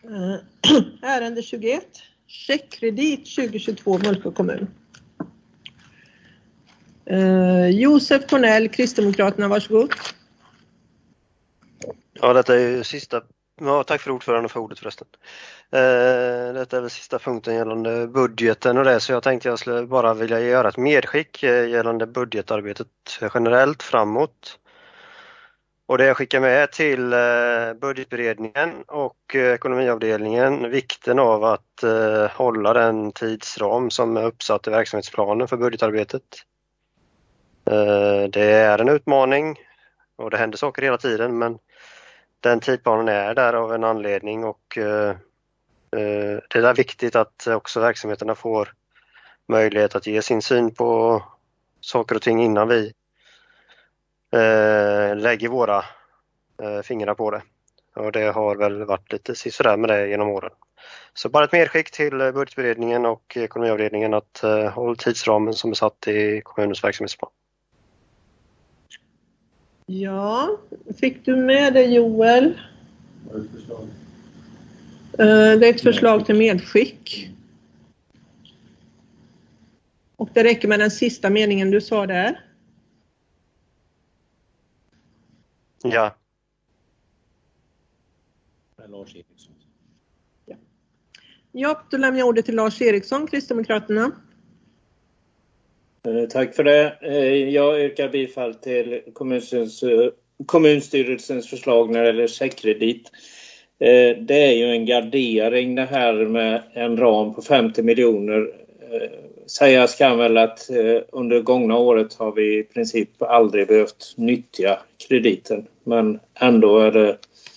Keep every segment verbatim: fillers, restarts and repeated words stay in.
Uh, ärende tjugoett. Checkkredit tjugohundratjugotvå Mullsjö kommun. Uh, Josef Cornell, Kristdemokraterna, varsågod. Ja, detta är ju sista... Ja, tack för ordförande för ordet förresten. Uh, detta är väl sista punkten gällande budgeten och det, så jag tänkte jag skulle bara vilja göra ett medskick gällande budgetarbetet generellt framåt. Och det jag skickar med till budgetberedningen och ekonomiavdelningen, vikten av att hålla den tidsram som är uppsatt i verksamhetsplanen för budgetarbetet. Det är en utmaning och det händer saker hela tiden, men den tidplanen är där av en anledning, och det är viktigt att också verksamheterna får möjlighet att ge sin syn på saker och ting innan vi lägger våra fingrar på det. Och det har väl varit lite sådär med det genom åren. Så bara ett medskick till budgetberedningen och ekonomiavdelningen att uh, hålla tidsramen som är satt i kommunens verksamhetsplan. Ja, fick du med det, Joel? Uh, det är ett förslag till medskick. Och det räcker med den sista meningen du sa där. Ja. Lars Eriksson. Ja. Ja, då lämnar jag ordet till Lars Eriksson, Kristdemokraterna. Eh, tack för det. Eh, jag yrkar bifall till kommunstyrelsens, eh, kommunstyrelsens förslag när det gäller checkkredit. Eh, det är ju en gardering det här med en ram på femtio miljoner. Eh, sägas kan väl att eh, under gångna året har vi i princip aldrig behövt nyttja krediten. Men ändå är det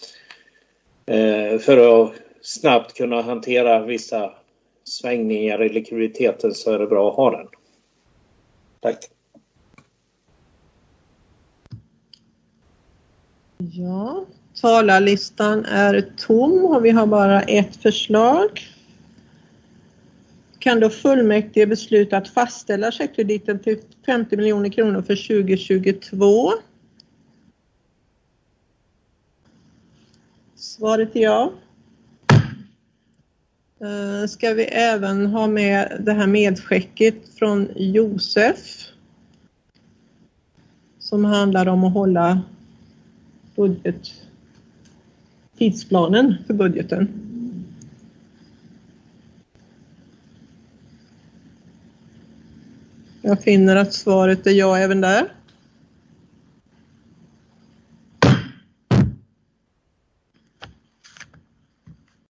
för att snabbt kunna hantera vissa svängningar i likviditeten så är det bra att ha den. Tack. Ja, talarlistan är tom och vi har bara ett förslag. Kan då fullmäktige besluta att fastställa checkkrediten till femtio miljoner kronor för tjugohundratjugotvå? Svaret är ja. Ska vi även ha med det här medskicket från Josef som handlar om att hålla budget, tidsplanen för budgeten? Jag finner att svaret är ja även där.